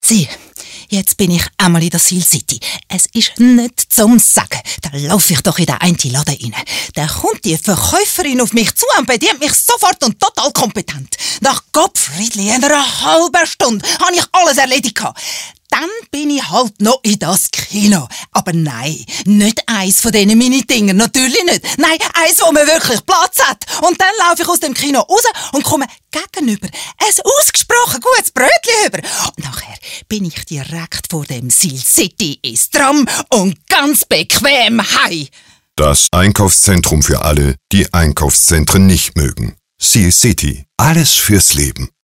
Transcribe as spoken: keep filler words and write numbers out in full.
Sie, jetzt bin ich einmal in der Seal City. Es ist nicht zum Sagen. Da laufe ich doch in den einen Laden rein. Da kommt die Verkäuferin auf mich zu und bedient mich sofort und total kompetent. Nach Gottfriedli in einer halben Stunde habe ich alles erledigt. Dann bin ich halt noch in das Kino. Aber nein, nicht eins von diesen Mini-Dingen, natürlich nicht. Nein, eins, wo man wirklich Platz hat. Und dann laufe ich aus dem Kino raus und komme gegenüber ein ausgesprochen gutes Brötchen über. Und nachher bin ich direkt vor dem Seal City ins Tram und ganz bequem heim. Das Einkaufszentrum für alle, die Einkaufszentren nicht mögen. Seal City. Alles fürs Leben.